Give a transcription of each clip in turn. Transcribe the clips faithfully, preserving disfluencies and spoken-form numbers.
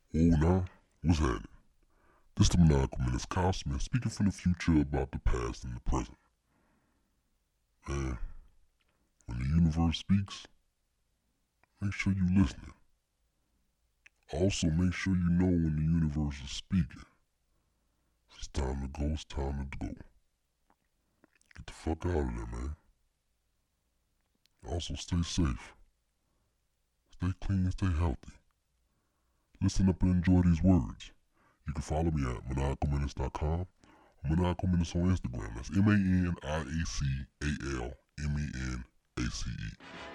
Oh, now, what's happening? This is the Maniacal Menace, Kyle Smith, speaking from the future about the past and the present. Man, when the universe speaks, make sure you listening. Also, make sure you know when the universe is speaking. If it's time to go, it's time to go. Get the fuck out of there, man. Also, stay safe. Stay clean and stay healthy. Listen up and enjoy these words. You can follow me at maniacal menace dot com or Maniacal Menace on Instagram. That's M A N I A C A L M E N A C E.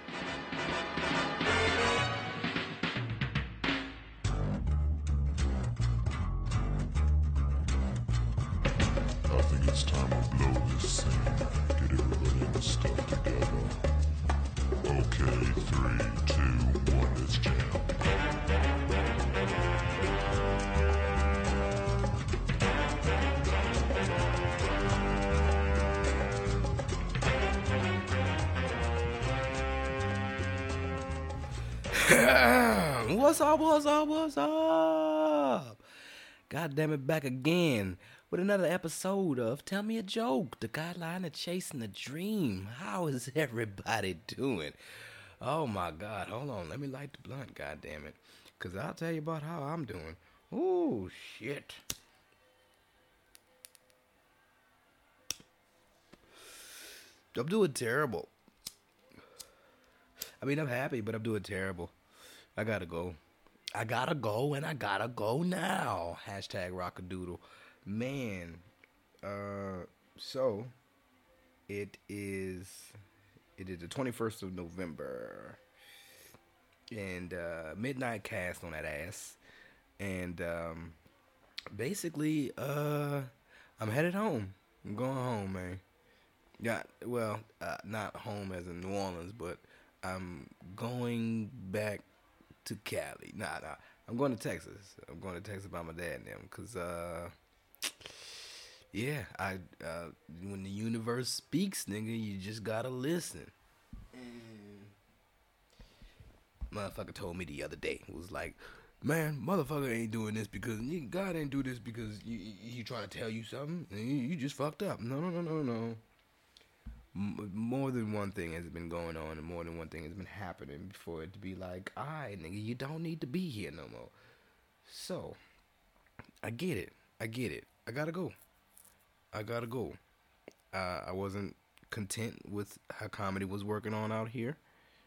I think it's time to blow this scene. Get everybody in the stuff together. Okay, three, two, one, let's jam. What's up, what's up, what's up? God damn it, back again with another episode of Tell Me a Joke, the guideline of chasing the dream. How is everybody doing? Oh my God, hold on, let me light the blunt, god damn it. Cause I'll tell you about how I'm doing. Ooh, shit. I'm doing terrible. I mean, I'm happy, but I'm doing terrible. I gotta go. I gotta go, and I gotta go now. Hashtag rockadoodle. Man, uh, so, it is, it is the twenty-first of November, and, uh, midnight cast on that ass, and, um, basically, uh, I'm headed home. I'm going home, man. Yeah, well, uh, not home as in New Orleans, but I'm going back to Cali. Nah, nah. I'm going to Texas. I'm going to Texas by my dad and them. Cause, uh, yeah, I, uh, when the universe speaks, nigga, you just gotta listen. And motherfucker told me the other day, was like, man, motherfucker ain't doing this because, God ain't do this because he trying to tell you something. And you, you just fucked up. No, no, no, no, no. More than one thing has been going on, and more than one thing has been happening for it to be like, alright, nigga, you don't need to be here no more. So, I get it. I get it. I gotta go. I gotta go. Uh, I wasn't content with how comedy was working on out here.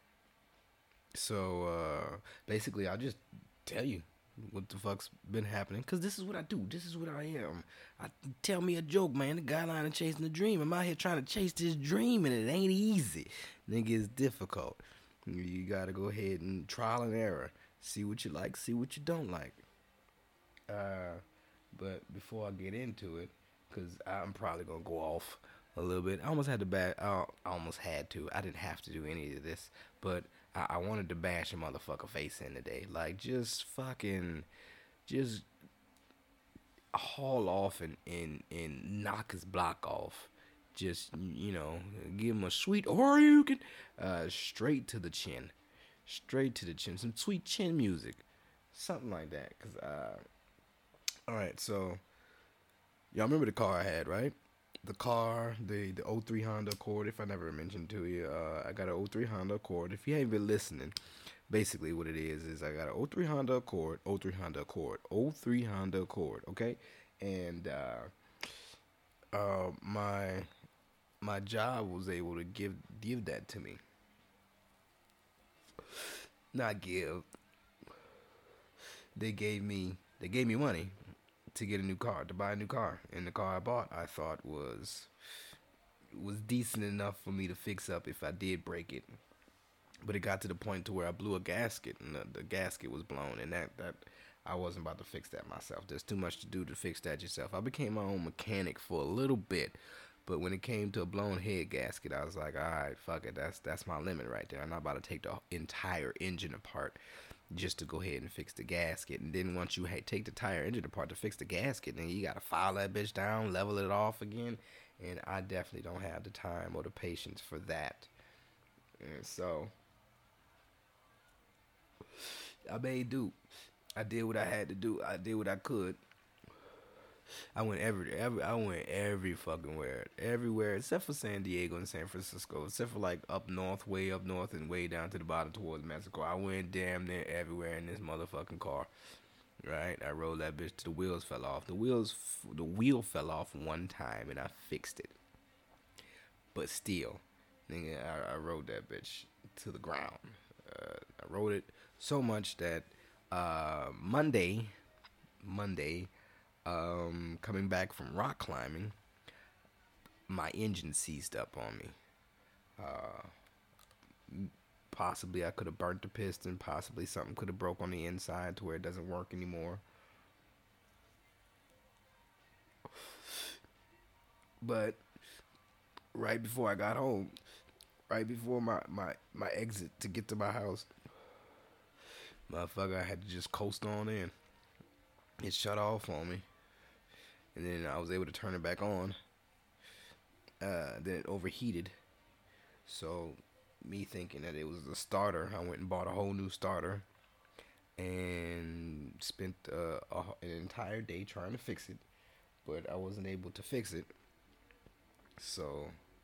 So, uh, basically, I'll just tell you what the fuck's been happening, because this is what I do. This is what I am. I tell me a joke, man. The guideline of chasing the dream. I'm out here trying to chase this dream, and it ain't easy. Nigga, it's difficult. You gotta go ahead and trial and error. See what you like, see what you don't like. Uh, but before I get into it, because I'm probably gonna go off a little bit. I almost had to bash. I almost had to. I didn't have to do any of this, but I, I wanted to bash a motherfucker face in today. Like, just fucking, just haul off and, and, and knock his block off. Just, you know, give him a sweet, or you can, uh, straight to the chin. Straight to the chin. Some sweet chin music. Something like that. Cause, uh, alright, so, y'all remember the car I had, right? The car, the the oh three Honda Accord, if I never mentioned to you, uh, I got an oh three Honda Accord. If you ain't been listening, basically what it is, is I got an oh three Honda Accord, oh three Honda Accord, oh three Honda Accord, okay? And, uh, uh, my, my job was able to give, give that to me. Not give. They gave me, they gave me money to get a new car, to buy a new car. And the car I bought, I thought was was decent enough for me to fix up if I did break it. But it got to the point to where I blew a gasket, and the, the gasket was blown, and that, that I wasn't about to fix that myself. There's too much to do to fix that yourself. I became my own mechanic for a little bit, but when it came to a blown head gasket, I was like, all right, fuck it, that's that's my limit right there. I'm not about to take the entire engine apart just to go ahead and fix the gasket. And then once you ha- take the tire engine apart to fix the gasket, then you gotta file that bitch down, level it off again, and I definitely don't have the time or the patience for that. And so I made do. I did what I had to do. I did what I could. I went every, every I went every fucking where, everywhere except for San Diego and San Francisco, except for like up north, way up north, and way down to the bottom towards Mexico. I went damn near everywhere in this motherfucking car. Right, I rolled that bitch till the wheels fell off. The wheels, the wheel fell off one time, and I fixed it. But still, nigga, I, I rode that bitch to the ground. Uh, I rode it so much that uh, Monday, Monday, um, coming back from rock climbing, my engine seized up on me. Uh, possibly I could have burnt the piston. Possibly something could have broke on the inside to where it doesn't work anymore. But right before I got home, right before my, my, my exit to get to my house, motherfucker, I had to just coast on in. It shut off on me. And then I was able to turn it back on. Uh, then it overheated. So, me thinking that it was the starter, I went and bought a whole new starter. And spent uh, a, an entire day trying to fix it. But I wasn't able to fix it. So,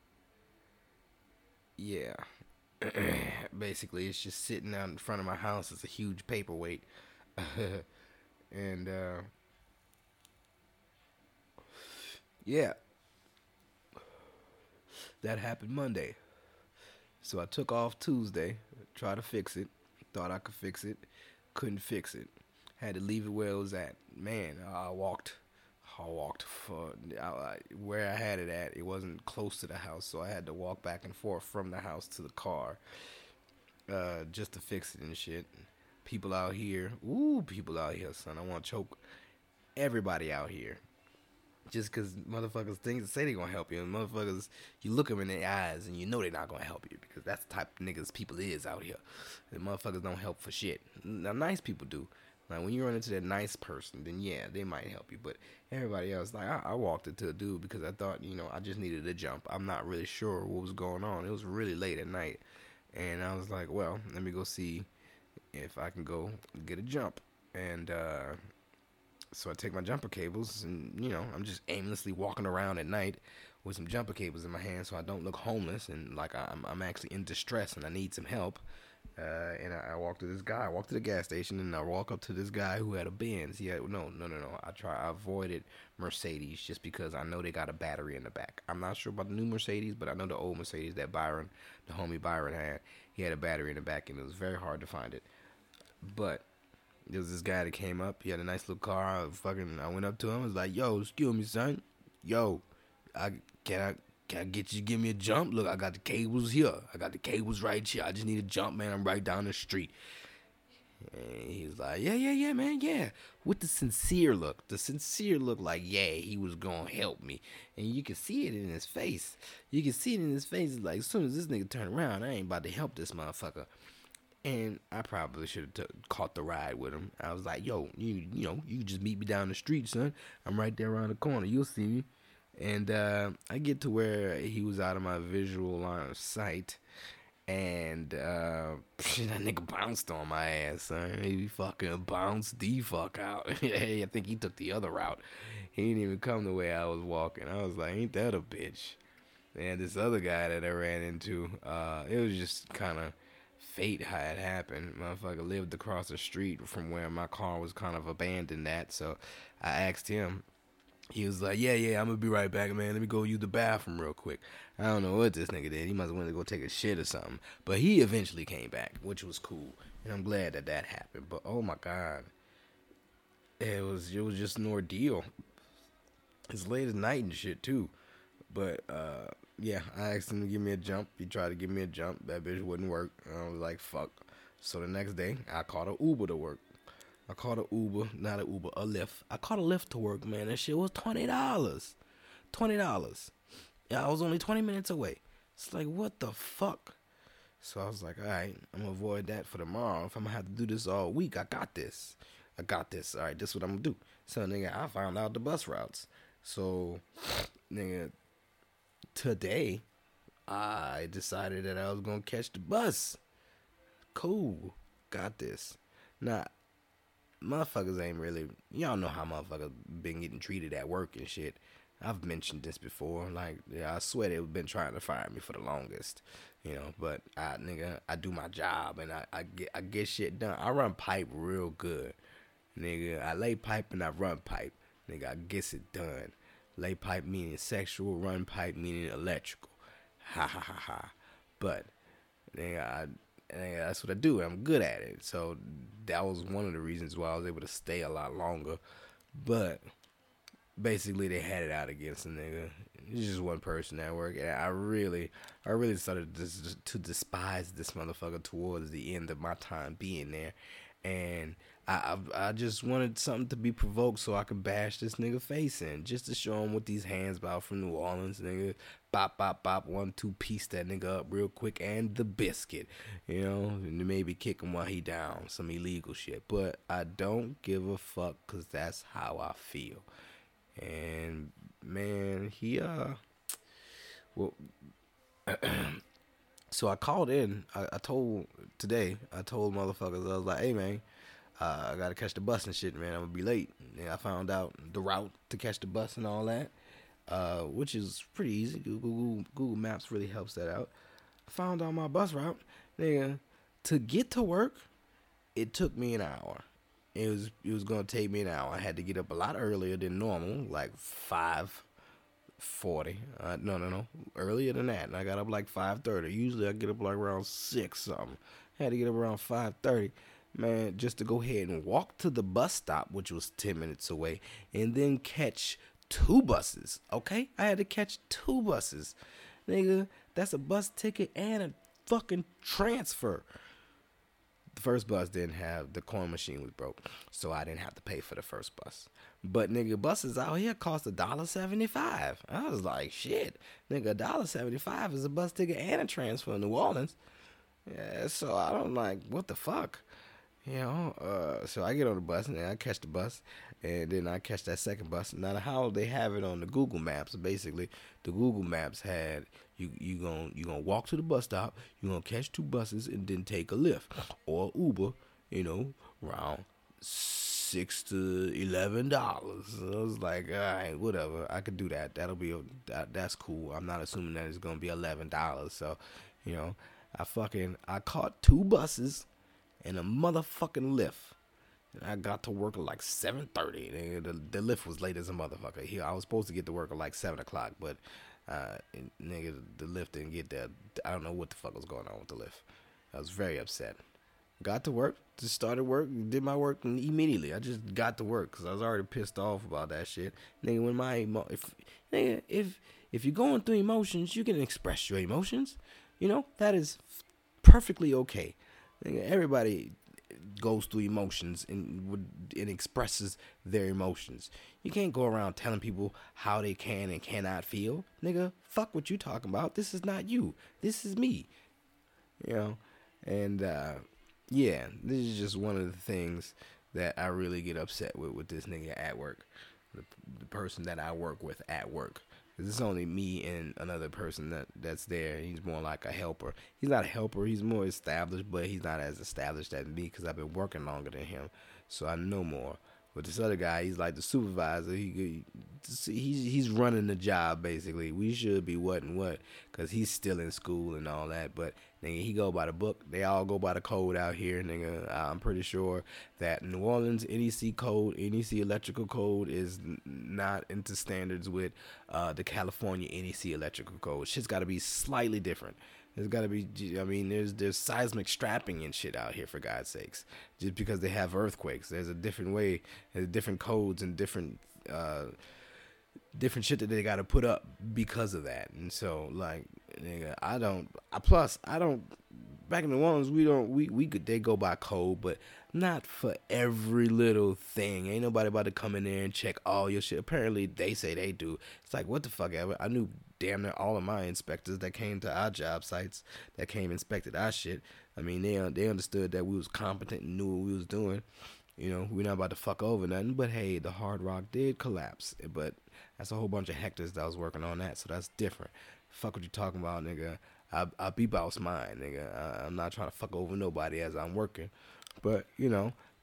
yeah. Basically, it's just sitting out in front of my house. It's a huge paperweight. and, uh, yeah. That happened Monday. So I took off Tuesday, tried to fix it. Thought I could fix it. Couldn't fix it. Had to leave it where it was at. Man, I walked. I walked for I, where I had it at. It wasn't close to the house, so I had to walk back and forth from the house to the car, uh, just to fix it and shit. People out here, ooh, people out here, son. I want to choke everybody out here. Just because motherfuckers think say they gonna help you, and motherfuckers, you look them in their eyes and you know they're not gonna help you because that's the type of niggas people is out here. And motherfuckers don't help for shit. Now, nice people do. Like, when you run into that nice person, then yeah, they might help you. But everybody else, like, I, I walked into a dude because I thought, you know, I just needed a jump. I'm not really sure what was going on. It was really late at night. And I was like, well, let me go see if I can go get a jump. And, uh... So I take my jumper cables and, you know, I'm just aimlessly walking around at night with some jumper cables in my hand so I don't look homeless and like I'm I'm actually in distress and I need some help. Uh, and I, I walk to this guy. I walk to the gas station and I walk up to this guy who had a Benz. He had, no, no, no, no. I try. I avoided Mercedes just because I know they got a battery in the back. I'm not sure about the new Mercedes, but I know the old Mercedes that Byron, the homie Byron had. He had a battery in the back and it was very hard to find it. But there was this guy that came up. He had a nice little car. I fucking, I went up to him. I was like, "Yo, excuse me, son. Yo, I can I can I get you to give me a jump? Look, I got the cables here. I got the cables right here. I just need a jump, man. I'm right down the street." And he was like, "Yeah, yeah, yeah, man, yeah." With the sincere look, the sincere look, like, yeah, he was gonna help me, and you can see it in his face. You can see it in his face. Like, as soon as this nigga turn around, I ain't about to help this motherfucker. And I probably should have t- caught the ride with him. I was like, "Yo, you you know, you just meet me down the street, son. I'm right there around the corner. You'll see me." And uh, I get to where he was out of my visual line of sight. And uh, that nigga bounced on my ass, son. He fucking bounced the fuck out. Hey, I think he took the other route. He didn't even come the way I was walking. I was like, ain't that a bitch? And this other guy that I ran into, uh, it was just kind of fate how it happened. Motherfucker lived across the street from where my car was kind of abandoned at. So I asked him. He was like, yeah, yeah, I'm going to be right back, man. Let me go use the bathroom real quick. I don't know what this nigga did. He must have went to go take a shit or something. But he eventually came back, which was cool. And I'm glad that that happened. But, oh, my God. It was, it was just an ordeal. It's late at night and shit, too. But, uh, yeah, I asked him to give me a jump. He tried to give me a jump. That bitch wouldn't work. I was like, fuck. So the next day, I called an Uber to work. I called an Uber, not an Uber, a Lyft. I called a Lyft to work, man. That shit was twenty dollars. twenty dollars. Yeah, I was only twenty minutes away. It's like, what the fuck? So I was like, all right, I'm going to avoid that for tomorrow. If I'm going to have to do this all week, I got this. I got this. All right, this is what I'm going to do. So, nigga, I found out the bus routes. So, nigga, today, I decided that I was going to catch the bus. Cool. Got this. Now, motherfuckers ain't really. Y'all know how motherfuckers been getting treated at work and shit. I've mentioned this before. Like, yeah, I swear they've been trying to fire me for the longest, you know. But I, nigga, I do my job and I, I get, I get shit done. I run pipe real good, nigga. I lay pipe and I run pipe, nigga. I gets it done. Lay pipe meaning sexual, run pipe meaning electrical. Ha ha ha ha. But nigga, I, nigga, that's what I do. I'm good at it. So that was one of the reasons why I was able to stay a lot longer. But basically, they had it out against a nigga. It's just one person at work, and I really, I really started to, to despise this motherfucker towards the end of my time being there, and I, I, I just wanted something to be provoked so I could bash this nigga face in, just to show him what these hands about from New Orleans, nigga. Bop, bop, bop, one, two, piece that nigga up real quick, and the biscuit, you know, and maybe kick him while he down, some illegal shit, but I don't give a fuck, cause that's how I feel. And man, he uh, well, so I called in. I, I told today. I told motherfuckers. I was like, "Hey man, uh, I gotta catch the bus and shit, man. I'm gonna be late." And I found out the route to catch the bus and all that, uh, which is pretty easy. Google Google Maps really helps that out. I found out my bus route, nigga. To get to work, it took me an hour. It was it was gonna take me an hour. I had to get up a lot earlier than normal, like five forty. Uh, no, no, no, earlier than that. And I got up like five thirty. Usually I get up like around six something. I had to get up around five thirty, man, just to go ahead and walk to the bus stop, which was ten minutes away, and then catch two buses. Okay, I had to catch two buses, nigga. That's a bus ticket and a fucking transfer. The first bus didn't have, the coin machine was broke, so I didn't have to pay for the first bus. But nigga, buses out here cost a dollar seventy-five. I was like, shit, nigga, a dollar seventy-five is a bus ticket and a transfer in New Orleans. Yeah, so I don't like, what the fuck, you know? Uh, so I get on the bus and then I catch the bus, and then I catch that second bus. Now how they have it on the Google Maps? Basically, the Google Maps had. You you gonna you gonna walk to the bus stop. You gonna catch two buses and then take a Lyft or Uber. You know, around six to eleven dollars. So I was like, all right, whatever. I could do that. That'll be a, that. That's cool. I'm not assuming that it's gonna be eleven dollars. So, you know, I fucking I caught two buses and a motherfucking Lyft. And I got to work at like seven thirty. The, the Lyft was late as a motherfucker. He, I was supposed to get to work at like seven o'clock, but. Uh, and, nigga, the Lyft didn't get there. I don't know what the fuck was going on with the Lyft. I was very upset. Got to work, just started work, did my work immediately. I just got to work because I was already pissed off about that shit. Nigga, when my emo- if nigga, if if you're going through emotions, you can express your emotions. You know that is perfectly okay. Nigga, everybody goes through emotions and would and expresses their emotions. You can't go around telling people how they can and cannot feel. Nigga, fuck what you talking about. This is not you. This is me. You know? And uh yeah, this is just one of the things that I really get upset with with this nigga at work. The, the person that I work with at work. Cause it's only me and another person that, that's there. He's more like a helper. He's not a helper. He's more established, but he's not as established as me because I've been working longer than him. So I know more. But this other guy, he's like the supervisor. He, he he's he's running the job basically. We should be what and what because he's still in school and all that. But nigga, he go by the book. They all go by the code out here, nigga. I'm pretty sure that New Orleans N E C code, N E C electrical code is n- not into standards with uh, the California N E C electrical code. Shit's got to be slightly different. There's got to be, I mean, there's there's seismic strapping and shit out here, for God's sakes. Just because they have earthquakes. There's a different way, there's different codes and different uh, different shit that they got to put up because of that. And so, like, nigga, I don't, I, plus, I don't, back in the ones, we don't, we, we could, they go by code, but not for every little thing. Ain't nobody about to come in there and check all your shit. Apparently, they say they do. It's like, what the fuck ever. I knew damn near all of my inspectors that came to our job sites, that came inspected our shit. I mean, they they understood that we was competent and knew what we was doing. You know, we're not about to fuck over nothing. But hey, the Hard Rock did collapse. But that's a whole bunch of hectares that was working on that, so that's different. Fuck what you talking about, nigga. I I be boss mine, nigga. I, I'm not trying to fuck over nobody as I'm working. But, you know,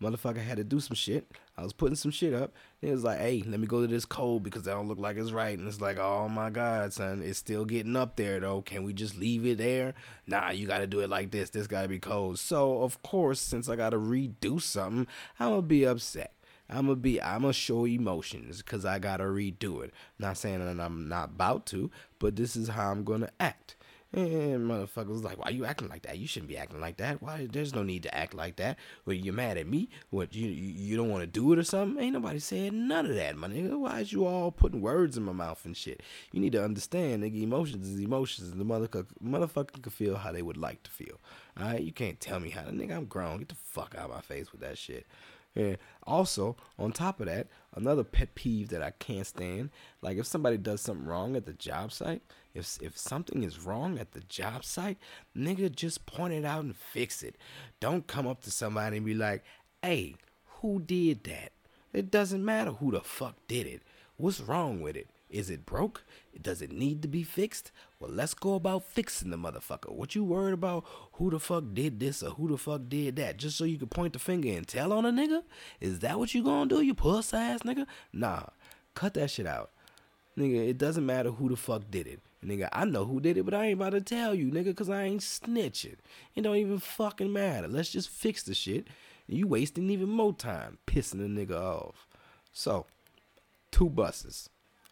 Motherfucker had to do some shit. I was putting some shit up. And it was like, hey, let me go to this code because that don't look like it's right. And it's like, oh my God, son, it's still getting up there though. Can we just leave it there? Nah, you got to do it like this. This got to be code. So, of course, since I got to redo something, I'm going to be upset. I'm gonna be, I'm gonna show emotions because I gotta redo it. Not saying that I'm not about to, but this is how I'm gonna act. And motherfucker was like, why you acting like that? You shouldn't be acting like that. Why? There's no need to act like that. Well, you're mad at me? What, you you, you don't want to do it or something? Ain't nobody said none of that, my nigga. Why is you all putting words in my mouth and shit? You need to understand, nigga, emotions is emotions. The motherfucker, motherfucker can feel how they would like to feel. All right? You can't tell me how to, nigga, I'm grown. Get the fuck out of my face with that shit. And also, on top of that, another pet peeve that I can't stand, like if somebody does something wrong at the job site, if if something is wrong at the job site, nigga, just point it out and fix it. Don't come up to somebody and be like, hey, who did that? It doesn't matter who the fuck did it. What's wrong with it? Is it broke? Does it need to be fixed? Well, let's go about fixing the motherfucker. What you worried about who the fuck did this or who the fuck did that? Just so you can point the finger and tell on a nigga? Is that what you gonna do, you puss ass nigga? Nah, cut that shit out. Nigga, it doesn't matter who the fuck did it. Nigga, I know who did it, but I ain't about to tell you, nigga, because I ain't snitching. It don't even fucking matter. Let's just fix the shit. You wasting even more time pissing a nigga off. So, two buses.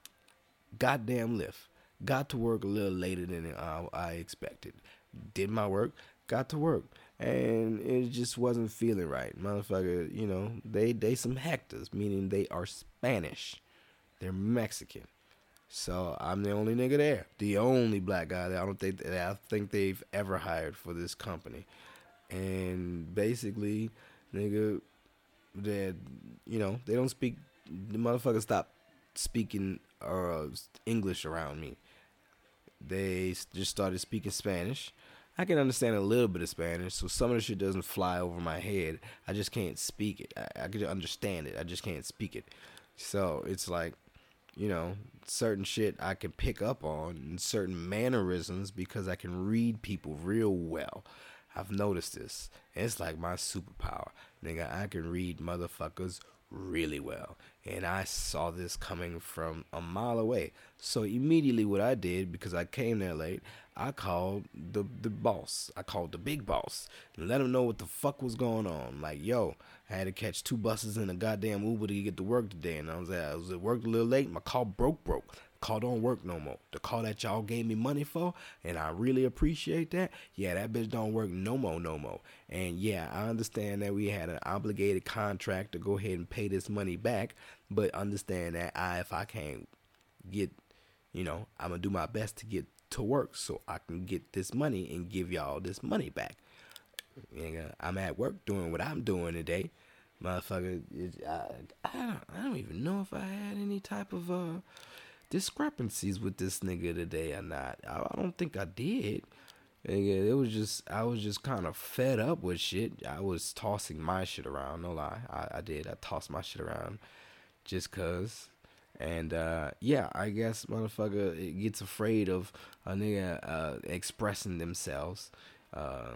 Goddamn lift. Got to work a little later than I, I expected. Did my work. Got to work. And it just wasn't feeling right. Motherfucker, you know, they, they some hectors, meaning they are Spanish. They're Mexican. So I'm the only nigga there. The only black guy that I don't think that I think they've ever hired for this company. And basically, nigga, that, you know, they don't speak, the motherfuckers stop speaking uh, English around me. They just started speaking Spanish. I can understand a little bit of Spanish, so some of the shit doesn't fly over my head. I just can't speak it. I, I can understand it. I just can't speak it. So it's like, you know, certain shit I can pick up on and certain mannerisms because I can read people real well. I've noticed this. And it's like my superpower. Nigga, I can read motherfuckers really well. And I saw this coming from a mile away. So immediately what I did, because I came there late, I called the the boss. I called the big boss and let him know what the fuck was going on. Like, yo, I had to catch two buses in a goddamn Uber to get to work today. And I was at, I was at work a little late. My call broke, broke. Call don't work no more. The call that y'all gave me money for, and I really appreciate that. Yeah, that bitch don't work no more, no more. And yeah, I understand that we had an obligated contract to go ahead and pay this money back, but understand that I, if I can't get, you know, I'm gonna do my best to get to work so I can get this money and give y'all this money back. Nigga, I'm at work doing what I'm doing today, motherfucker. It, I, I don't, I don't even know if I had any type of uh. discrepancies with this nigga today or not. I, I don't think I did. Nigga, it was just, I was just kind of fed up with shit. I was tossing my shit around, no lie. I, I did. I tossed my shit around just cause. And, uh, yeah, I guess motherfucker it gets afraid of a nigga uh, expressing themselves uh,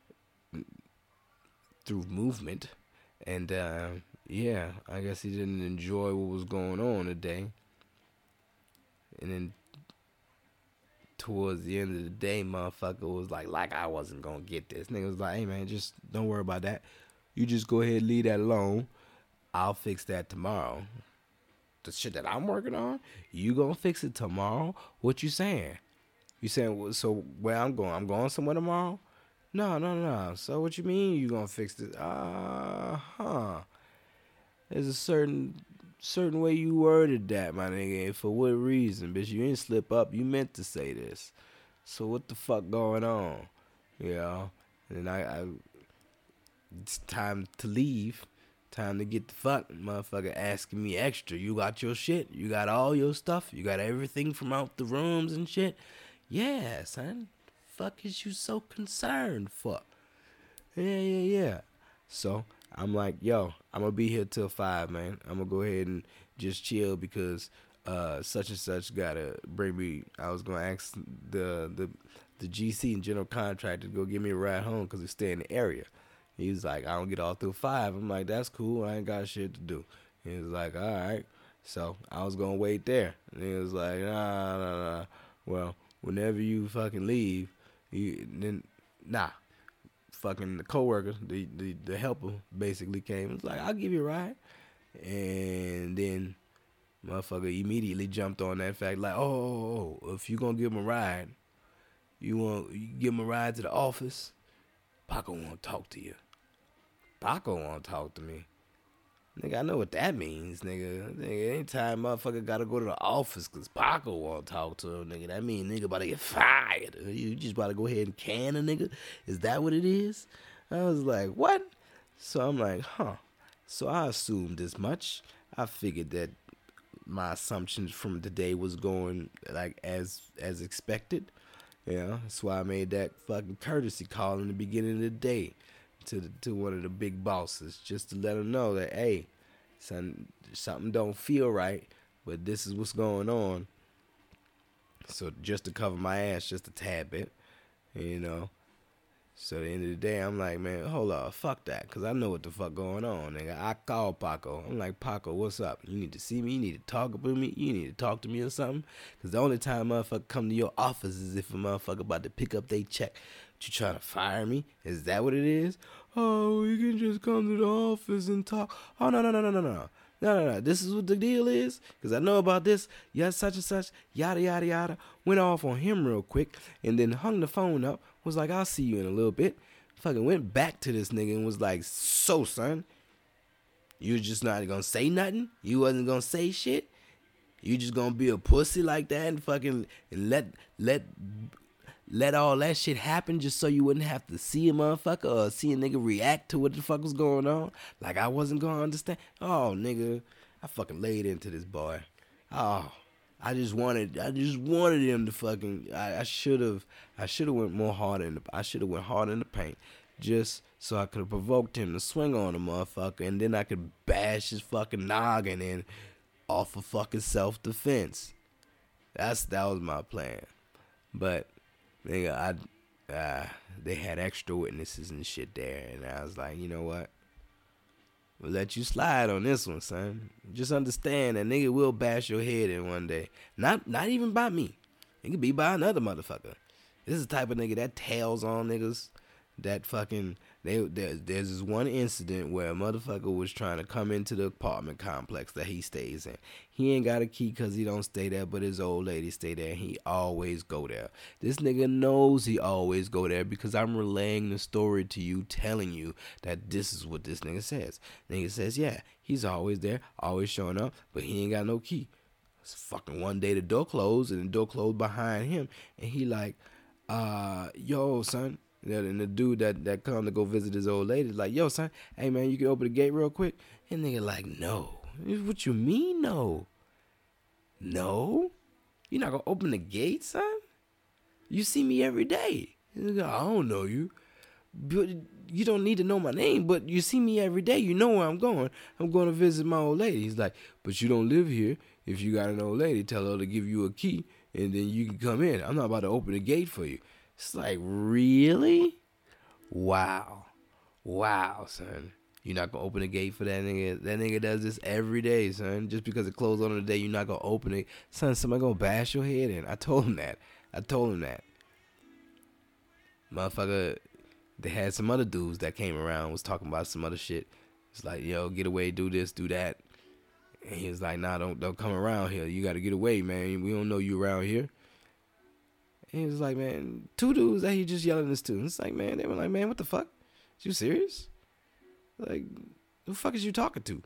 through movement. And, uh, yeah, I guess he didn't enjoy what was going on today. And then towards the end of the day, motherfucker was like, like I wasn't gonna get this. Nigga was like, hey man, just don't worry about that. You just go ahead and leave that alone. I'll fix that tomorrow. The shit that I'm working on, you gonna fix it tomorrow? What you saying? You saying, so where I'm going? I'm going somewhere tomorrow? No, no, no. So what you mean you gonna fix it? Uh-huh. There's a certain... certain way you worded that, my nigga. For what reason, bitch? You didn't slip up. You meant to say this. So what the fuck going on? You know? And I, I it's time to leave. Time to get the fuck, motherfucker asking me extra. You got your shit? You got all your stuff? You got everything from out the rooms and shit? Yeah, son. Fuck is you so concerned for? Yeah, yeah, yeah. So I'm like, yo, I'm going to be here till five, man. I'm going to go ahead and just chill because uh, such and such got to bring me. I was going to ask the, the the G C and general contractor to go give me a ride home because we stay in the area. He was like, I don't get off till five. I'm like, that's cool. I ain't got shit to do. He was like, all right. So I was gonna wait there. And he was like, nah, nah, nah. Well, whenever you fucking leave, you then nah. Fucking the coworker, the, the the helper basically came. It was like, I'll give you a ride. And then motherfucker immediately jumped on that fact, like, oh, oh, oh, if you gonna give him a ride, you want you give him a ride to the office. Paco won't talk to you. Paco won't talk to me. Nigga, I know what that means, nigga. Nigga, anytime motherfucker gotta go to the office cause Paco won't talk to him, nigga, that mean nigga about to get fired. You just about to go ahead and can a nigga? Is that what it is? I was like, what? So I'm like, huh. So I assumed as much. I figured that my assumptions from the day was going like as as expected. Yeah, that's why I made that fucking courtesy call in the beginning of the day to the, to one of the big bosses, just to let them know that, hey, son, something don't feel right, but this is what's going on. So just to cover my ass just a tad bit, you know. So at the end of the day, I'm like, man, hold up, fuck that, because I know what the fuck going on, nigga. I call Paco. I'm like, Paco, what's up? You need to see me? You need to talk with me? You need to talk to me or something? Because the only time a motherfucker come to your office is if a motherfucker about to pick up their check. You trying to fire me? Is that what it is? Oh, you can just come to the office and talk. Oh, no, no, no, no, no, no. No, no, no. This is what the deal is. Because I know about this. Yes, such and such. Yada, yada, yada. Went off on him real quick. And then hung the phone up. Was like, I'll see you in a little bit. Fucking went back to this nigga and was like, so, son. You just not going to say nothing? You wasn't going to say shit? You just going to be a pussy like that and fucking and let, let... Let all that shit happen just so you wouldn't have to see a motherfucker or see a nigga react to what the fuck was going on? Like I wasn't going to understand? Oh, nigga, I fucking laid into this boy. Oh, I just wanted, I just wanted him to fucking, I, I should have, I should have went more hard in the, I should have went hard in the paint just so I could have provoked him to swing on a motherfucker and then I could bash his fucking noggin in off of fucking self-defense. That's, that was my plan. But, nigga, I, uh, they had extra witnesses and shit there, and I was like, you know what? We'll let you slide on this one, son. Just understand that nigga will bash your head in one day. Not, not even by me. It could be by another motherfucker. This is the type of nigga that tails on niggas. That fucking, they, there, there's this one incident where a motherfucker was trying to come into the apartment complex that he stays in. He ain't got a key because he don't stay there, but his old lady stay there and he always go there. This nigga knows he always go there because I'm relaying the story to you, telling you that this is what this nigga says. Nigga says, yeah, he's always there, always showing up, but he ain't got no key. It's fucking one day the door closed and the door closed behind him and he like, uh, yo, son. And the dude that, that come to go visit his old lady is like, yo, son, hey, man, you can open the gate real quick? And nigga like, no. What you mean, no? No? You not going to open the gate, son? You see me every day. Nigga, I don't know you. But you don't need to know my name, but you see me every day. You know where I'm going. I'm going to visit my old lady. He's like, but you don't live here. If you got an old lady, tell her to give you a key, and then you can come in. I'm not about to open the gate for you. It's like, really? Wow. Wow, son. You're not going to open the gate for that nigga? That nigga does this every day, son. Just because it closed on the day, you're not going to open it. Son, somebody going to bash your head in. I told him that. I told him that. Motherfucker, they had some other dudes that came around, was talking about some other shit. It's like, yo, get away, do this, do that. And he was like, nah, don't, don't come around here. You got to get away, man. We don't know you around here. He was like, man, two dudes that he just yelling this to. It's like, man, they were like, man, what the fuck? Is you serious? Like, who the fuck is you talking to?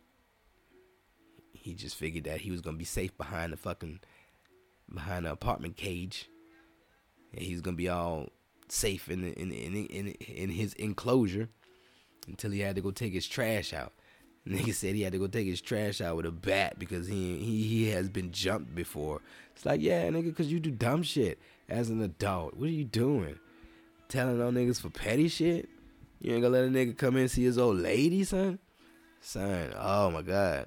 He just figured that he was going to be safe behind the fucking, behind the apartment cage. And he was going to be all safe in, the, in, in, in, in his enclosure until he had to go take his trash out. Nigga said he had to go take his trash out with a bat because he he he has been jumped before. It's like, yeah, nigga, because you do dumb shit as an adult. What are you doing? Telling on niggas for petty shit? You ain't gonna let a nigga come in and see his old lady, son? Son, oh my God.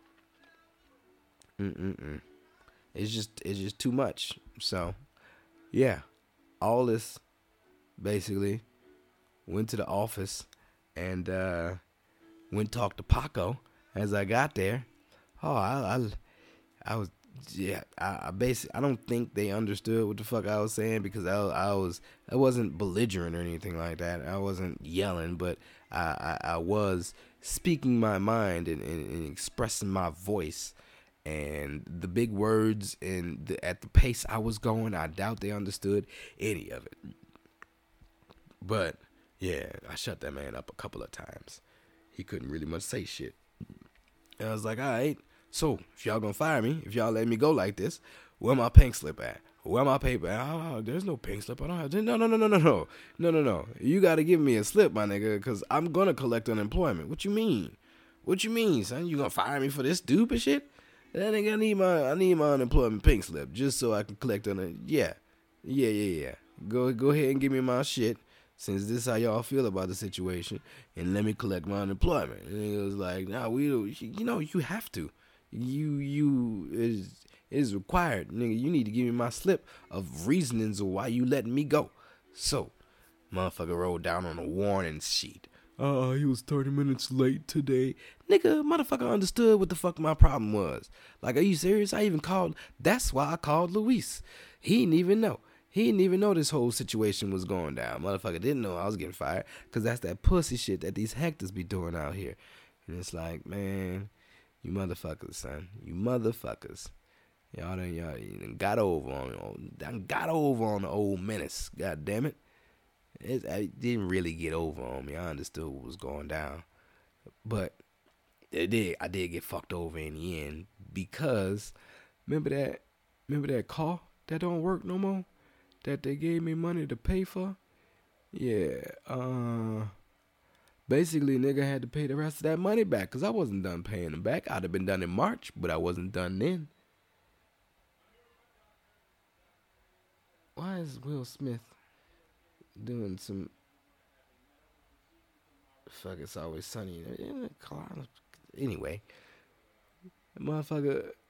Mm-mm-mm. It's just, it's just too much. So, yeah. All this, basically, went to the office. and uh, went talked to Paco as I got there. Oh, I, I, I was, yeah, I, I basically, I don't think they understood what the fuck I was saying because I, I was, I wasn't belligerent or anything like that. I wasn't yelling, but I, I, I was speaking my mind and, and, and expressing my voice. And the big words and the, at the pace I was going, I doubt they understood any of it. But yeah, I shut that man up a couple of times. He couldn't really much say shit. And I was like, all right, so if y'all gonna fire me, if y'all let me go like this, where my pink slip at? Where my paper at? Oh, there's no pink slip. I don't have. No, no, no, no, no, no, no, no, no. You gotta give me a slip, my nigga, because I'm gonna collect unemployment. What you mean? What you mean, son? You gonna fire me for this stupid shit? That nigga, I need my, I need my unemployment pink slip just so I can collect on it. Yeah, yeah, yeah, yeah. Go, go ahead and give me my shit. Since this is how y'all feel about the situation, and let me collect my unemployment. And it was like, nah, we, you know, you have to. You, you, it is, it is required. Nigga, you need to give me my slip of reasonings of why you letting me go. So, motherfucker rolled down on a warning sheet. Uh, he was thirty minutes late today. Nigga, motherfucker understood what the fuck my problem was. Like, are you serious? I even called, that's why I called Luis. He didn't even know. He didn't even know this whole situation was going down. Motherfucker didn't know I was getting fired because that's that pussy shit that these hectors be doing out here. And it's like, man, you motherfuckers, son. You motherfuckers. Y'all done, y'all you done got over on done got over on the old menace. God damn it. It, it didn't really get over on me. I understood what was going down. But it did. I did get fucked over in the end because remember that remember that car that don't work no more? That they gave me money to pay for? Yeah. Uh basically nigga had to pay the rest of that money back because I wasn't done paying them back. I'd have been done in March, but I wasn't done then. Why is Will Smith doing some fuck it's always sunny in the car? Anyway, motherfucker,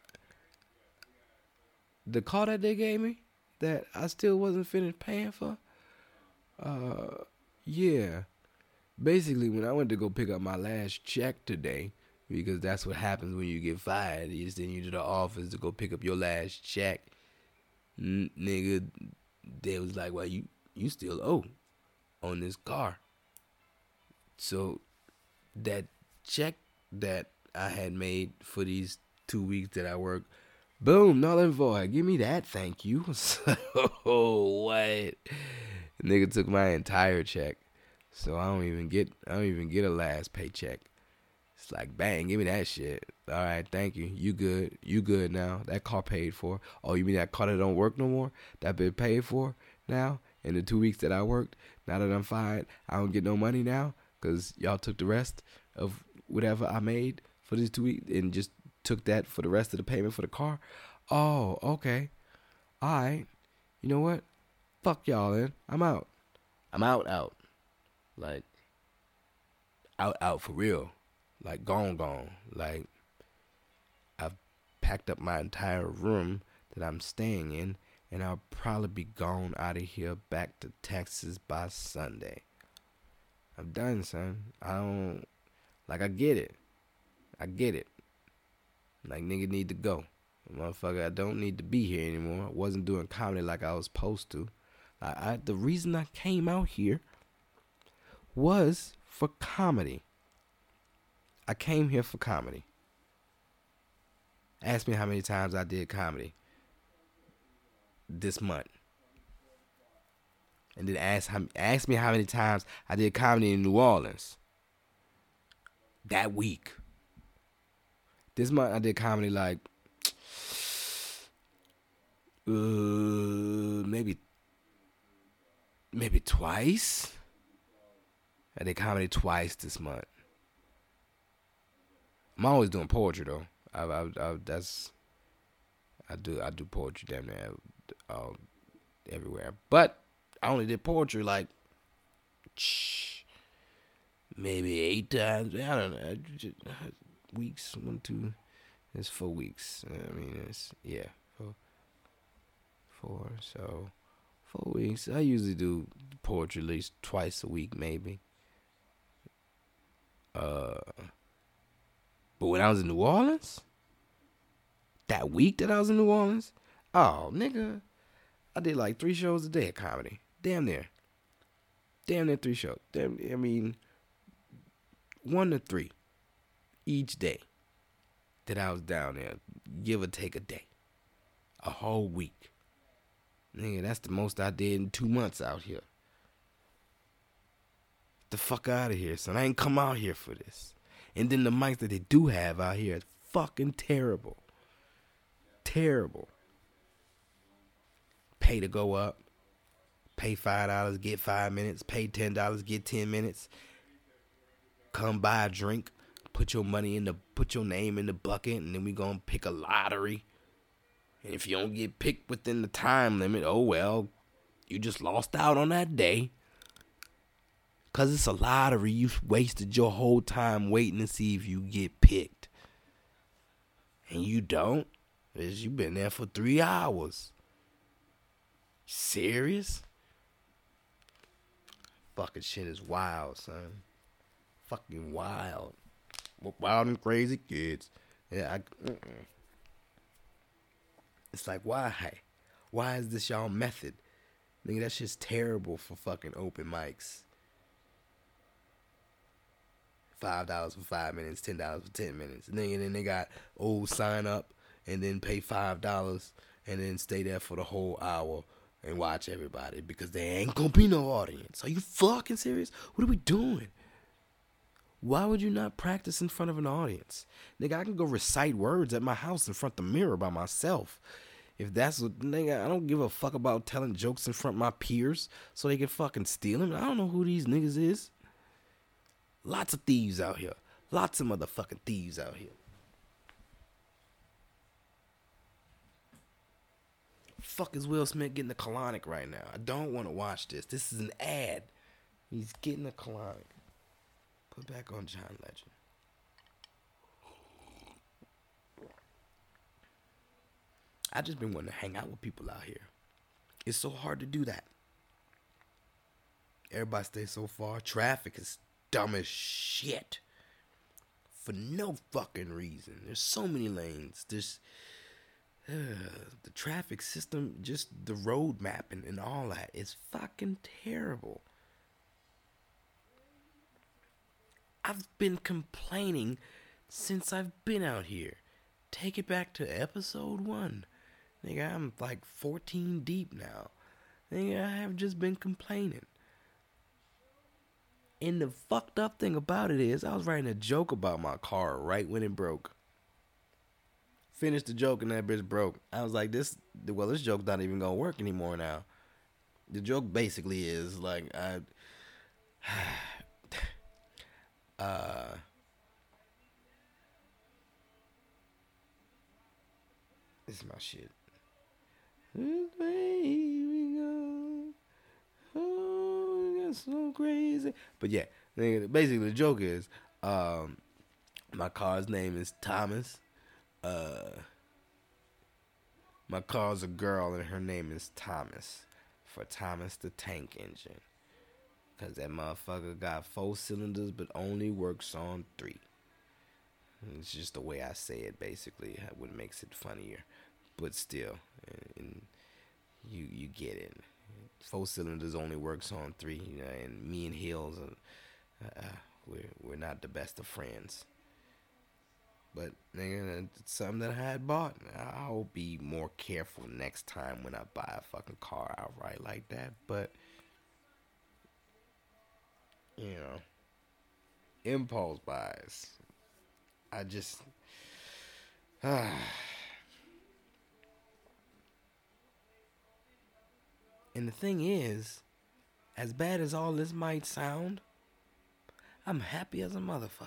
the car that they gave me that I still wasn't finished paying for, uh yeah, basically when I went to go pick up my last check today, because that's what happens when you get fired, you send you to the office to go pick up your last check. N- nigga, they was like, well, you you still owe on this car. So that check that I had made for these two weeks that I worked, boom, null and void. Give me that, thank you. So what? Nigga took my entire check. So I don't even get I don't even get a last paycheck. It's like, bang, give me that shit. All right, thank you. You good. You good now. That car paid for. Oh, you mean that car that don't work no more? That been paid for now? In the two weeks that I worked, now that I'm fired, I don't get no money now because y'all took the rest of whatever I made for these two weeks and just took that for the rest of the payment for the car. Oh, okay. All right. You know what? Fuck y'all then. I'm out. I'm out, out. Like, out, out for real. Like, gone, gone. Like, I've packed up my entire room that I'm staying in, and I'll probably be gone out of here back to Texas by Sunday. I'm done, son. I don't, like, I get it. I get it. Like, nigga need to go. Motherfucker, I don't need to be here anymore. I wasn't doing comedy like I was supposed to. I, I the reason I came out here was for comedy. I came here for comedy. Ask me how many times I did comedy this month. And then ask, ask me how many times I did comedy in New Orleans that week. This month I did comedy like uh, maybe maybe twice. I did comedy twice this month. I'm always doing poetry though. I, I, I that's I do I do poetry damn near uh, everywhere. But I only did poetry like maybe eight times. I don't know. Just, weeks one two. It's four weeks. I mean it's yeah four four so four weeks. I usually do poetry at least twice a week maybe. Uh, but when I was in New Orleans, that week that I was in New Orleans, oh nigga, I did like three shows a day of comedy. Damn near. Damn near three shows. Damn, I mean, one to three each day that I was down there, give or take a day. A whole week. Nigga, that's the most I did in two months out here. Get the fuck out of here, son. I ain't come out here for this. And then the mics that they do have out here is fucking terrible. Terrible. Pay to go up. Pay five dollars, get five minutes. Pay ten dollars, get ten minutes. Come buy a drink. Put your money in the, put your name in the bucket, and then we gonna pick a lottery. And if you don't get picked within the time limit, oh well, you just lost out on that day. Cause it's a lottery. You wasted your whole time waiting to see if you get picked. And you don't. Cause you been there for three hours. Serious? Fucking shit is wild, son. Fucking wild. Wild and crazy kids. Yeah, I, mm-mm. It's like, why? Why is this y'all method? Nigga, that shit's terrible for fucking open mics. Five dollars for five minutes, ten dollars for ten minutes. And then, and then they got old sign up and then pay five dollars and then stay there for the whole hour and watch everybody because there ain't gonna be no audience. Are you fucking serious? What are we doing? Why would you not practice in front of an audience? Nigga, I can go recite words at my house in front of the mirror by myself. If that's what, nigga, I don't give a fuck about telling jokes in front of my peers so they can fucking steal them. I don't know who these niggas is. Lots of thieves out here. Lots of motherfucking thieves out here. Fuck is Will Smith getting a colonic right now? I don't want to watch this. This is an ad. He's getting a colonic. Put back on John Legend. I just been wanting to hang out with people out here. It's so hard to do that. Everybody stays so far. Traffic is dumb as shit. For no fucking reason. There's so many lanes. There's uh, the traffic system, just the road mapping and all that is fucking terrible. I've been complaining since I've been out here. Take it back to episode one. Nigga, I'm like fourteen deep now. Nigga, I have just been complaining. And the fucked up thing about it is, I was writing a joke about my car right when it broke. Finished the joke and that bitch broke. I was like, this, well, this joke's not even gonna work anymore now. The joke basically is like, I... Uh, this is my shit. Oh, that's so crazy. But yeah, basically the joke is, um, my car's name is Thomas. Uh, my car's a girl and her name is Thomas, for Thomas the Tank Engine. Cause that motherfucker got four cylinders but only works on three. It's just the way I say it, basically. What makes it funnier, but still, and you you get it. Four cylinders only works on three, you know. And me and Hills, uh, uh, we're we're not the best of friends. But nigga, it's something that I had bought. I'll be more careful next time when I buy a fucking car outright like that. But you know, impulse buys. I just, ah. And the thing is, as bad as all this might sound, I'm happy as a motherfucker.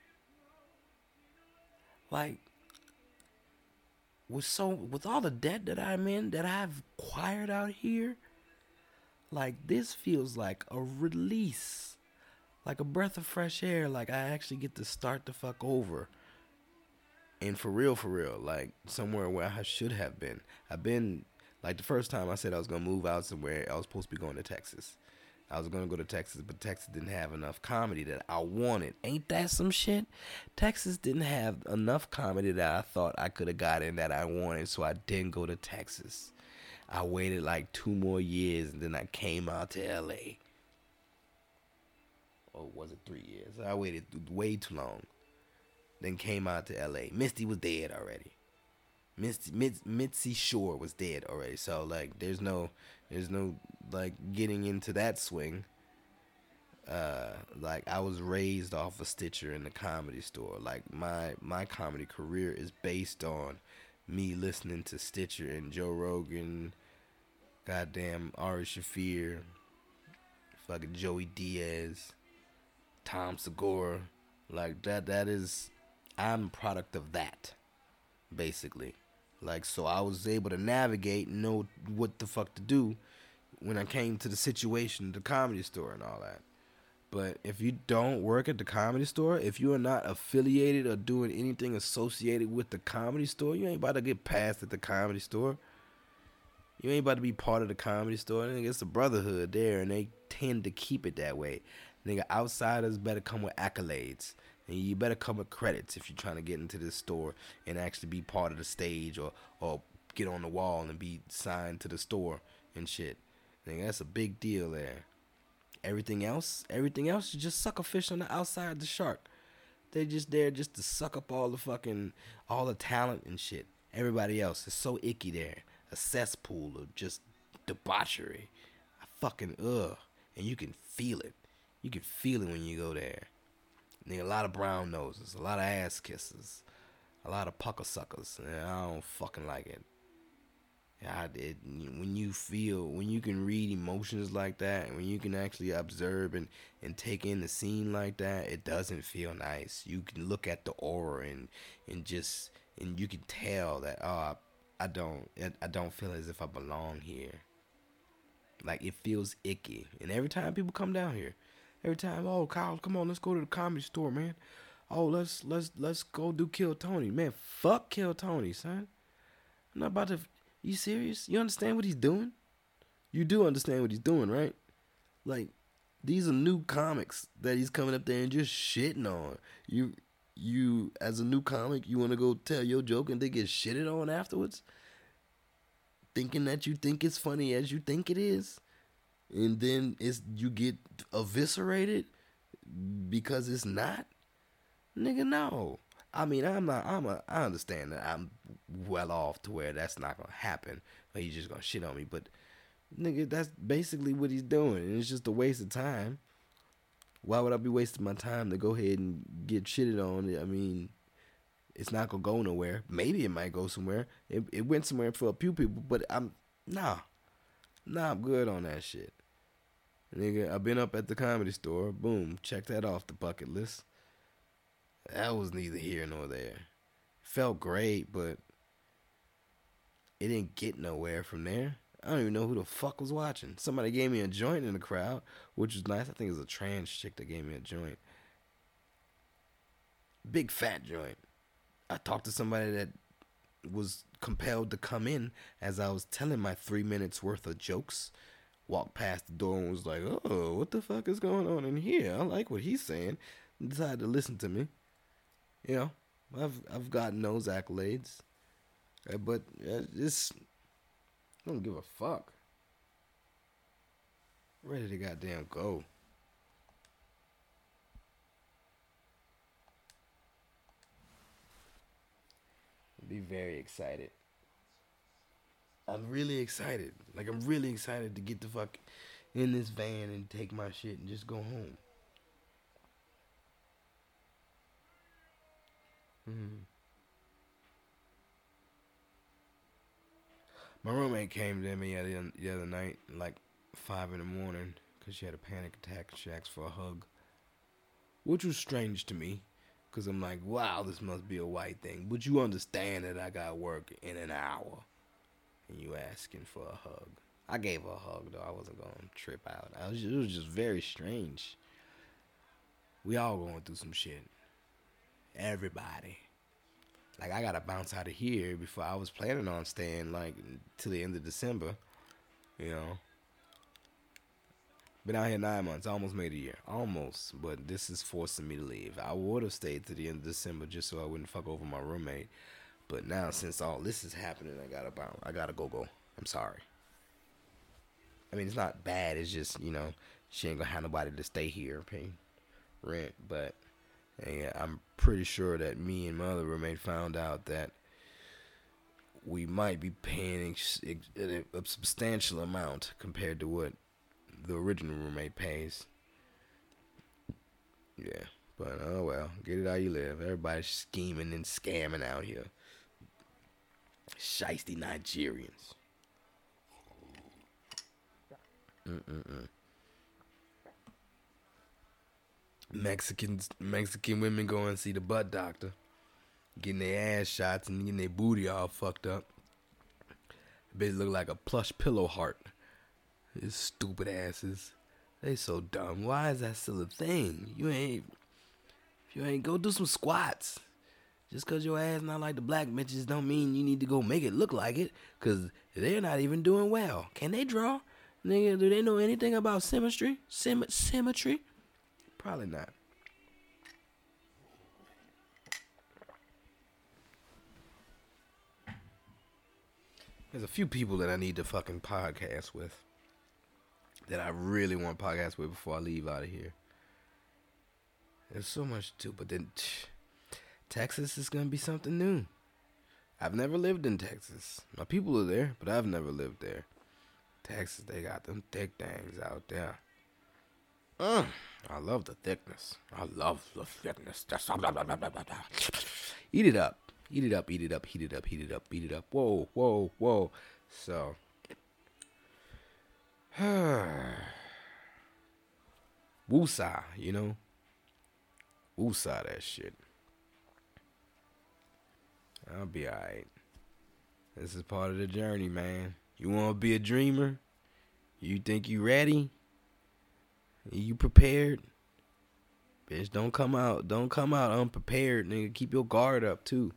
Like, with so, with all the debt that I'm in, that I've acquired out here, like, this feels like a release. Like a breath of fresh air. Like, I actually get to start the fuck over. And for real, for real. Like, somewhere where I should have been. I've been, like, the first time I said I was going to move out somewhere, I was supposed to be going to Texas. I was gonna go to Texas, but Texas didn't have enough comedy that I wanted. Ain't that some shit? Texas didn't have enough comedy that I thought I could have got in that I wanted, so I didn't go to Texas. I waited like two more years, and then I came out to L A. Or was it three years? I waited way too long. Then came out to L A. Misty was dead already. Misty, Mitz, Mitzi Shore was dead already. So like, there's no, there's no like getting into that swing. Uh, like I was raised off of Stitcher in the Comedy Store. Like my my comedy career is based on me listening to Stitcher and Joe Rogan, goddamn Ari Shaffir, fucking Joey Diaz, Tom Segura. Like that. That is, I'm a product of that, basically. Like, so I was able to navigate and know what the fuck to do when I came to the situation, the Comedy Store and all that. But if you don't work at the Comedy Store, if you are not affiliated or doing anything associated with the Comedy Store, you ain't about to get past at the Comedy Store. You ain't about to be part of the Comedy Store. I think it's a brotherhood there, and they tend to keep it that way. Nigga, outsiders better come with accolades. And you better come with credits if you're trying to get into this store and actually be part of the stage or, or get on the wall and be signed to the store and shit. I think that's a big deal there. Everything else, everything else is just sucker fish on the outside of the shark. They're just there just to suck up all the fucking, all the talent and shit. Everybody else is so icky there. A cesspool of just debauchery. I fucking, ugh. And you can feel it. You can feel it when you go there. Nigga, a lot of brown noses, a lot of ass kisses, a lot of pucker suckers. And I don't fucking like it. Yeah, it, when you feel, when you can read emotions like that, and when you can actually observe and, and take in the scene like that, it doesn't feel nice. You can look at the aura and and just and you can tell that oh, I don't I don't feel as if I belong here. Like it feels icky, and every time people come down here. Every time, oh Kyle, come on, let's go to the Comedy Store, man. Oh, let's let's let's go do Kill Tony, man. Fuck Kill Tony, son. I'm not about to. You serious? You understand what he's doing? You do understand what he's doing, right? Like, these are new comics that he's coming up there and just shitting on. You, you as a new comic, you want to go tell your joke and they get shitted on afterwards, thinking that you think it's funny as you think it is. And then it's you get eviscerated because it's not. Nigga, no. I mean, I'm not. I'm a. I understand that I'm well off to where that's not gonna happen. Or he's just gonna shit on me. But nigga, that's basically what he's doing, and it's just a waste of time. Why would I be wasting my time to go ahead and get shitted on? I mean, it's not gonna go nowhere. Maybe it might go somewhere. It it went somewhere for a few people, but I'm nah, nah. I'm good on that shit. Nigga, I've been up at the Comedy Store. Boom, check that off the bucket list. That was neither here nor there. Felt great, but it didn't get nowhere from there. I don't even know who the fuck was watching. Somebody gave me a joint in the crowd, which was nice. I think it was a trans chick that gave me a joint. Big fat joint. I talked to somebody that was compelled to come in as I was telling my three minutes worth of jokes. Walked past the door and was like, oh, what the fuck is going on in here? I like what he's saying. Decided to listen to me. You know, I've I've gotten those accolades. Uh, but uh, it's, I don't give a fuck. I'm ready to goddamn go. Be very excited. I'm really excited. Like, I'm really excited to get the fuck in this van and take my shit and just go home. Mm-hmm. My roommate came to me the other, the other night, like five in the morning, because she had a panic attack and she asked for a hug. Which was strange to me, because I'm like, wow, this must be a white thing. But you understand that I got work in an hour, and you asking for a hug. I gave her a hug, though. I wasn't going to trip out. I was just, it was just very strange. We all going through some shit. Everybody. Like, I got to bounce out of here before I was planning on staying, like, till the end of December, you know. Been out here nine months. Almost made a year. Almost. But this is forcing me to leave. I would have stayed to the end of December just so I wouldn't fuck over my roommate. But now, since all this is happening, I gotta bounce. I gotta go go. I'm sorry. I mean, it's not bad. It's just, you know, she ain't gonna have nobody to stay here and pay rent. But yeah, I'm pretty sure that me and my other roommate found out that we might be paying a substantial amount compared to what the original roommate pays. Yeah, but oh well, get it how you live. Everybody's scheming and scamming out here. Shiesty Nigerians. Mm-mm-mm. Mexicans, Mexican women go and see the butt doctor, getting their ass shots and getting their booty all fucked up. Bitch look like a plush pillow heart. These stupid asses. They so dumb. Why is that still a thing? You ain't, if you ain't, go do some squats. Just cause your ass not like the black bitches don't mean you need to go make it look like it. Cause they're not even doing well. Can they draw? Nigga, do they know anything about symmetry? Sym- symmetry? Probably not. There's a few people that I need to fucking podcast with. That I really want to podcast with before I leave out of here. There's so much to do, but then tch, Texas is gonna be something new. I've never lived in Texas. My people are there, but I've never lived there. Texas, they got them thick things out there. Mm, I love the thickness. I love the thickness. Eat it up. Eat it up, eat it up, heat it up, heat it up, beat it up. Whoa, whoa, whoa. So, woosah, you know? Woosah that shit. I'll be alright. This is part of the journey, man. You want to be a dreamer? You think you ready? You prepared? Bitch, don't come out. Don't come out unprepared, nigga. Keep your guard up, too.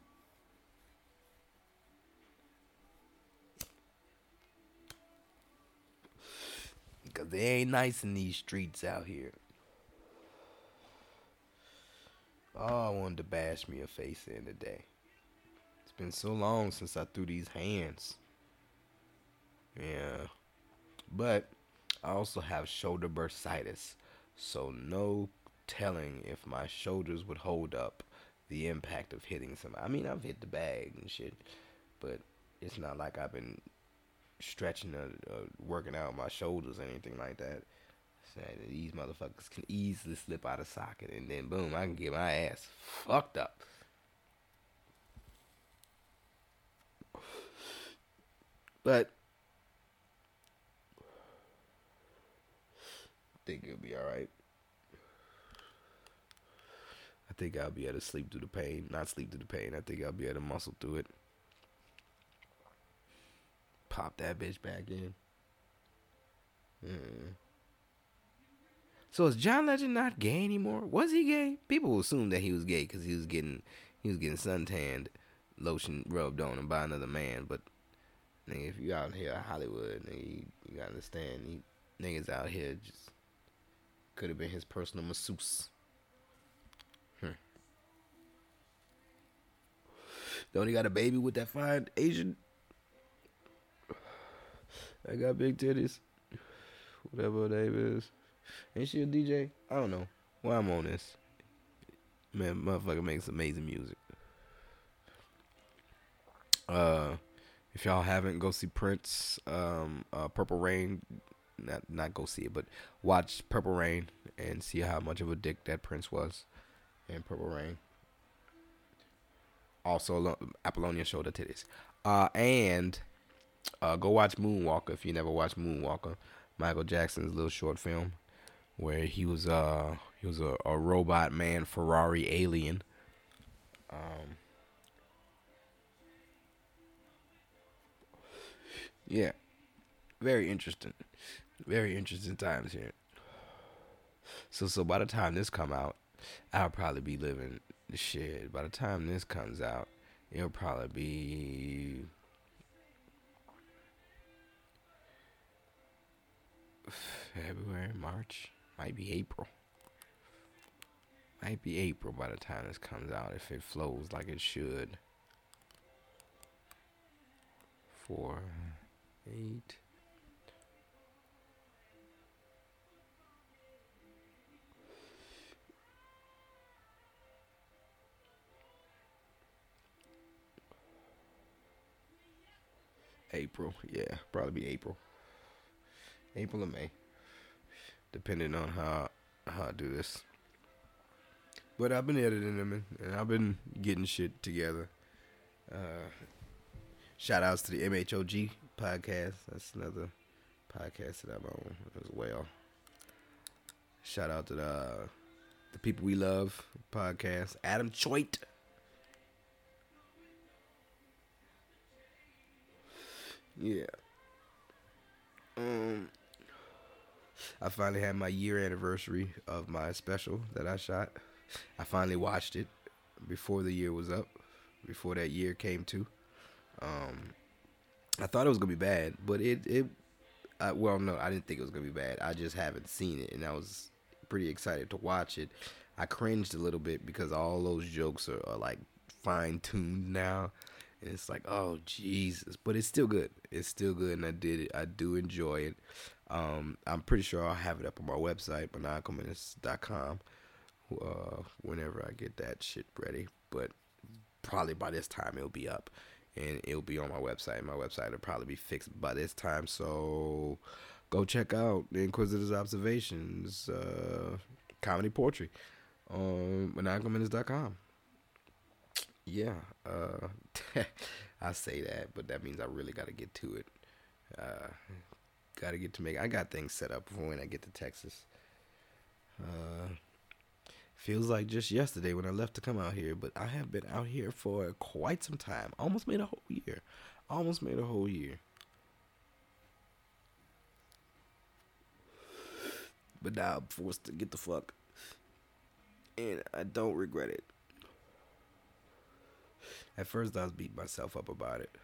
Because they ain't nice in these streets out here. Oh, I wanted to bash me a face in today. It's been so long since I threw these hands. Yeah. But I also have shoulder bursitis. So no telling if my shoulders would hold up the impact of hitting somebody. I mean, I've hit the bag and shit. But it's not like I've been stretching or, or working out my shoulders or anything like that. So these motherfuckers can easily slip out of socket and then boom, I can get my ass fucked up. But I think it'll be alright. I think I'll be able to sleep through the pain. Not sleep through the pain. I think I'll be able to muscle through it. Pop that bitch back in. Mm. So is John Legend not gay anymore? Was he gay? People assume that he was gay because he was getting he was getting suntanned, lotion rubbed on him by another man. But nigga, if you out here in Hollywood, nigga, you, you gotta understand, he, niggas out here just could have been his personal masseuse. Hmm. Don't he got a baby with that fine Asian? I got big titties. Whatever her name is. Ain't she a D J? I don't know. Why I'm on this. Man, motherfucker makes amazing music. Uh, if y'all haven't, go see Prince. Um, uh, Purple Rain. Not not go see it, but watch Purple Rain and see how much of a dick that Prince was in Purple Rain. Also, Apollonia showed her titties. Uh, and uh, go watch Moonwalker if you never watched Moonwalker. Michael Jackson's little short film where he was uh he was a, a robot man Ferrari alien. Um, yeah, very interesting, very interesting times here. So so by the time this come out, I'll probably be living the shit. By the time this comes out, it'll probably be February, March, might be April. Might be April by the time this comes out if it flows like it should. Four, eight. April, yeah, probably be April. April or May, depending on how how I do this. But I've been editing them and, and I've been getting shit together. Uh, shout outs to the M H O G podcast. That's another podcast that I'm on as well. Shout out to the the People We Love podcast. Adam Choit. Yeah. Um, I finally had my year anniversary of my special that I shot. I finally watched it before the year was up, before that year came to. Um, I thought it was gonna be bad, but it it. I, well, no, I didn't think it was gonna be bad. I just haven't seen it, and I was pretty excited to watch it. I cringed a little bit because all those jokes are, are like fine tuned now. And it's like, oh Jesus, but it's still good. It's still good, and I did it. I do enjoy it. Um, I'm pretty sure I'll have it up on my website, monaco minutes dot com, uh, whenever I get that shit ready. But probably by this time it'll be up, and it'll be on my website. My website will probably be fixed by this time, so go check out the Inquisitor's Observations, uh, comedy poetry on monaco minutes dot com. Yeah, uh, I say that, but that means I really got to get to it. Uh, got to get to make. I got things set up for when I get to Texas. Uh, feels like just yesterday when I left to come out here, but I have been out here for quite some time. Almost made a whole year. Almost made a whole year. But now I'm forced to get the fuck, and I don't regret it. At first, I was beating myself up about it.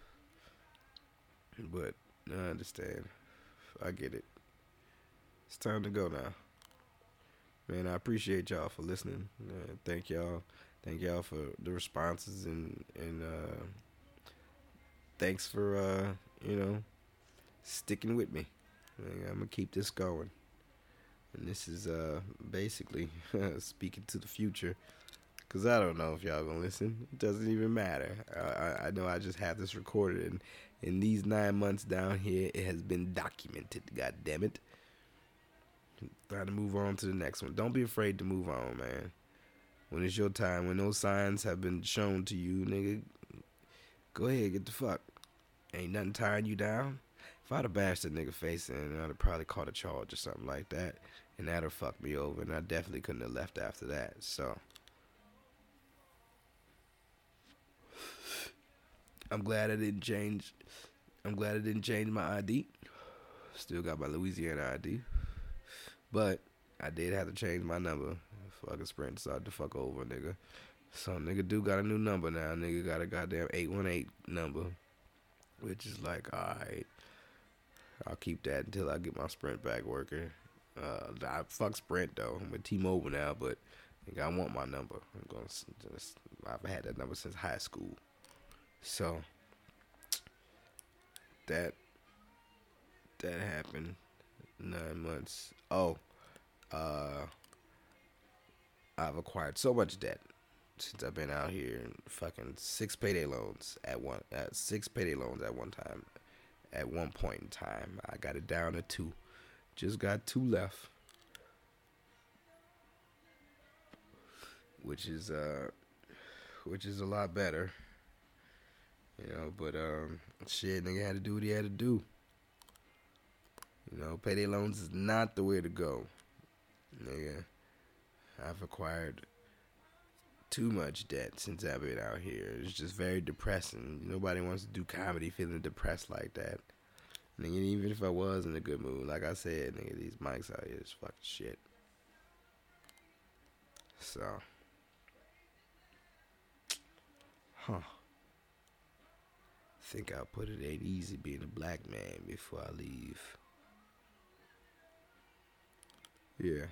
But I understand. I get it. It's time to go now. Man, I appreciate y'all for listening. Uh, thank y'all. Thank y'all for the responses and, and uh, thanks for, uh, you know, sticking with me. Like, I'm going to keep this going. And this is uh, basically speaking to the future. Because I don't know if y'all gonna listen. It doesn't even matter. I, I, I know I just have this recorded. And in these nine months down here, it has been documented. God damn it. Trying to move on to the next one. Don't be afraid to move on, man. When it's your time, when those signs have been shown to you, nigga, go ahead, get the fuck. Ain't nothing tying you down. If I'd have bashed that nigga face in, I'd have probably caught a charge or something like that. And that'd have fucked me over. And I definitely couldn't have left after that. So I'm glad I didn't change. I'm glad I didn't change my I D. Still got my Louisiana I D. But I did have to change my number. Fucking Sprint started to fuck over, nigga. So nigga do got a new number now. Nigga got a goddamn eight one eight number. Which is like, alright. I'll keep that until I get my Sprint back working. Uh, I fuck Sprint though. I'm with T-Mobile now, but nigga, I want my number. I'm gonna just, I've had that number since high school. So that that happened. Nine months. Oh, uh, I've acquired so much debt since I've been out here. Fucking six payday loans at one. At six payday loans at one time. At one point in time, I got it down to two. Just got two left, which is uh, which is a lot better. You know, but um, shit, nigga had to do what he had to do. You know, payday loans is not the way to go. Nigga, I've acquired too much debt since I've been out here. It's just very depressing. Nobody wants to do comedy feeling depressed like that. Nigga, even if I was in a good mood, like I said, nigga, these mics out here is fucking shit. So, huh. Think I'll put it ain't easy being a black man before I leave. Yeah.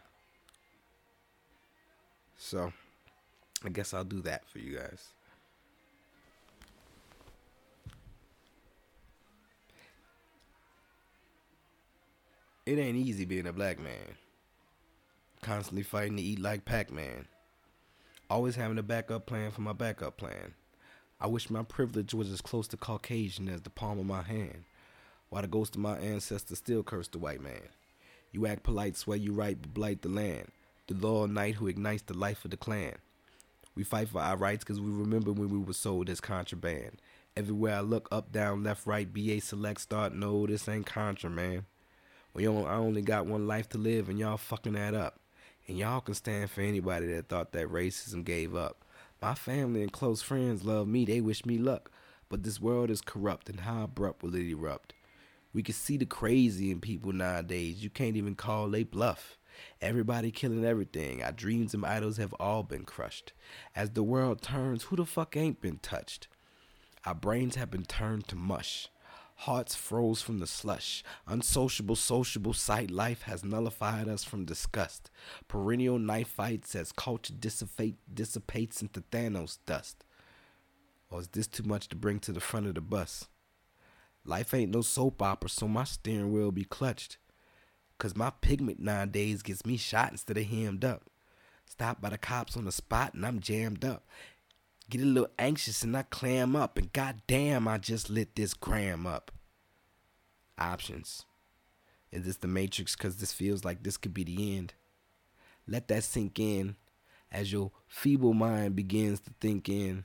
So, I guess I'll do that for you guys. It ain't easy being a black man. Constantly fighting to eat like Pac-Man. Always having a backup plan for my backup plan. I wish my privilege was as close to Caucasian as the palm of my hand, while the ghost of my ancestors still curse the white man. You act polite, swear you right, but blight the land. The loyal knight who ignites the life of the clan. We fight for our rights because we remember when we were sold as contraband. Everywhere I look, up, down, left, right, B A, select, start, no, this ain't Contra, man. Well, you know, I only got one life to live, and y'all fucking that up. And y'all can stand for anybody that thought that racism gave up. My family and close friends love me, they wish me luck. But this world is corrupt, and how abrupt will it erupt? We can see the crazy in people nowadays. You can't even call they bluff. Everybody killing everything. Our dreams and idols have all been crushed. As the world turns, who the fuck ain't been touched? Our brains have been turned to mush. Hearts froze from the slush. Unsociable, sociable sight life has nullified us from disgust. Perennial knife fights as culture dissipate, dissipates into Thanos dust. Or is this too much to bring to the front of the bus? Life ain't no soap opera, so my steering wheel be clutched. Cause my pigment nowadays gets me shot instead of hemmed up. Stopped by the cops on the spot and I'm jammed up. Get a little anxious and I clam up. And goddamn, I just lit this gram up. Options. Is this the Matrix? Cause this feels like this could be the end. Let that sink in as your feeble mind begins to think in.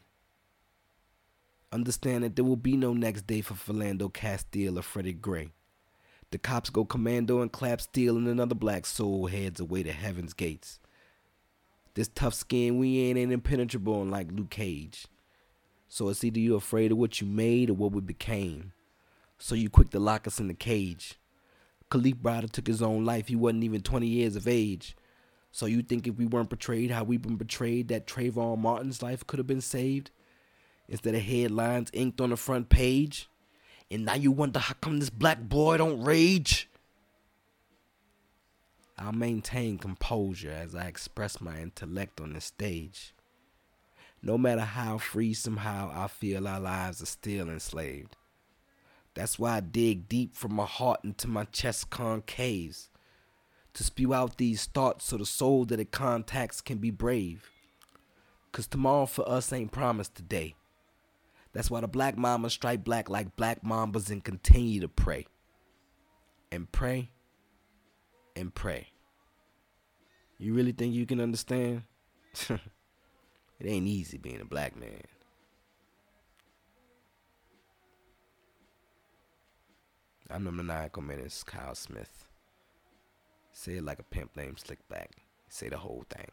Understand that there will be no next day for Philando Castile or Freddie Gray. The cops go commando and clap steel and another black soul heads away to heaven's gates. This tough skin we ain't ain't impenetrable like Luke Cage. So it's either you're afraid of what you made or what we became. So you quick to lock us in the cage. Khalif Browder took his own life. He wasn't even twenty years of age. So you think if we weren't portrayed how we've been portrayed that Trayvon Martin's life could have been saved? Instead of headlines inked on the front page? And now you wonder how come this black boy don't rage? I'll maintain composure as I express my intellect on the stage. No matter how free, somehow I feel our lives are still enslaved. That's why I dig deep from my heart into my chest concaves, to spew out these thoughts so the soul that it contacts can be brave. Cause tomorrow for us ain't promised today. That's why the black mamas strike black like black mambas and continue to pray. And pray. And pray. You really think you can understand? It ain't easy being a black man. I'm the maniacal menace, Kyle Smith. Say it like a pimp named Slickback. Say the whole thing.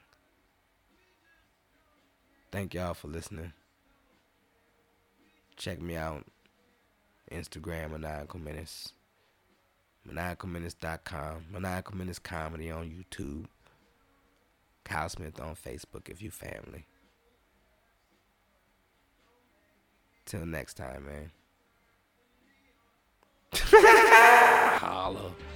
Thank y'all for listening. Check me out. Instagram, Maniacal Menace. maniacal menace dot com. Maniacal Menace Comedy on YouTube. Kyle Smith on Facebook if you family. Till next time, man. Holla.